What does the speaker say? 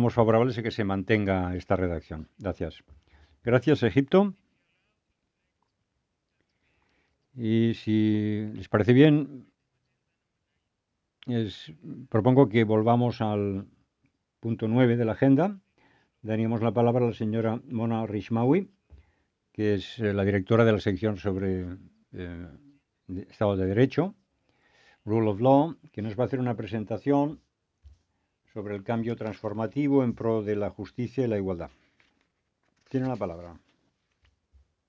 estamos favorables a que se mantenga esta redacción. Gracias. Gracias, Egipto. Y si les parece bien, propongo que volvamos al punto 9 de la agenda. Daríamos la palabra a la señora Mona Rishmawi, que es la directora de la sección sobre Estado de Derecho, Rule of Law, que nos va a hacer una presentación sobre el cambio transformativo en pro de la justicia y la igualdad. Tiene la palabra.